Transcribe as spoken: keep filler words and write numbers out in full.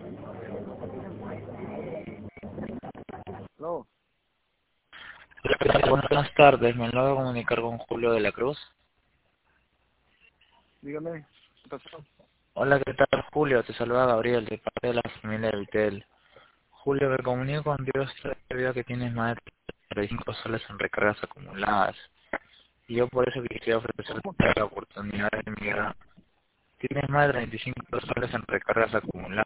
No, Hola, ¿qué tal? Buenas tardes, me logro comunicar con Julio de la Cruz. dígame, ¿qué pasó? Hola, ¿qué tal, Julio? Te saluda Gabriel, de parte de la familia de Vitel. Julio, me comunico contigo debido a que tienes más de treinta y cinco soles en recargas acumuladas. Y yo por eso quisiera ofrecerte ¿Cómo? la oportunidad de mirar. Tienes más de treinta y cinco soles en recargas acumuladas.